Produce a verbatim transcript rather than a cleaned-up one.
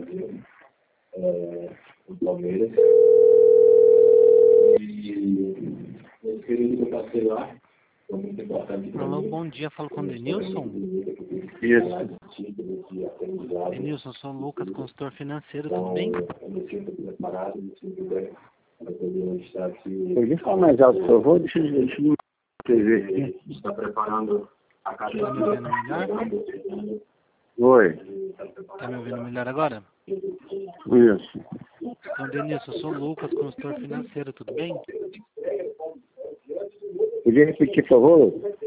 é, o Palmeiras. E nesse período que eu passei lá, foi muito importante. Alô, bom dia, falo com o Denilson. Isso. Denilson, sou o Lucas, consultor financeiro, tudo bem? Eu me sinto preparado, me sinto bem para poder estar aqui. Pode falar mais alto, por favor? Deixa eu deixa eu escrever aqui. Está preparando a Está me ouvindo melhor? Oi. Está me ouvindo melhor agora? Isso. Então, Denilson, sou o Lucas, consultor financeiro, tudo bem? Podia repetir, por favor?